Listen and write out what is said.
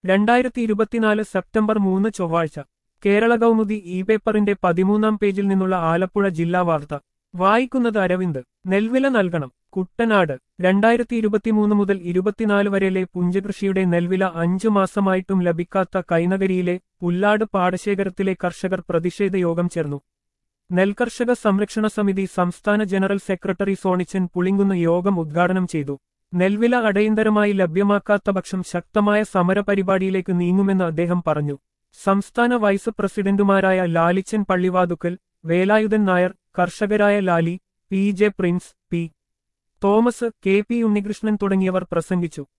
2024 September 3 ചൊവ്വാഴ്ച Kerala Kaumudi E പേപ്പറിന്റെ 13-ാം പേജിൽ നിന്നുള്ള ആലപ്പുഴ ജില്ലാ വാർത്ത വായിക്കുന്നത് അരവിന്ദ്. നെൽവില നൽകണം. കുട്ടനാട് 2023 മുതൽ 24 വരെയിലെ പുഞ്ചകൃഷിയുടെ നെൽവില 5 മാസമായിട്ടും ലഭിക്കാത്ത കൈനകരിയിലെ പുല്ലാട് പാടശേഖരത്തിലെ കർഷകർ പ്രതിഷേധ യോഗം ചേർന്നു. നെൽകർഷക സംരക്ഷണ സമിതി സംസ്ഥാന ജനറൽ സെക്രട്ടറി സോണിച്ചൻ പുളിങ്കുന്ന് യോഗം ഉദ്ഘാടനം ചെയ്തു. നെൽവില അടിയന്തരമായി ലഭ്യമാക്കാത്ത പക്ഷം ശക്തമായ സമരപരിപാടിയിലേക്ക് നീങ്ങുമെന്ന് അദ്ദേഹം പറഞ്ഞു. സംസ്ഥാന വൈസ് പ്രസിഡന്റുമാരായ ലാലിച്ചൻ പള്ളിവാതുക്കൽ, വേലായുധൻ നായർ, കർഷകരായ Lali, P J Prince, P Thomas, K P Unnikrishnan തുടങ്ങിയവർ പ്രസംഗിച്ചു.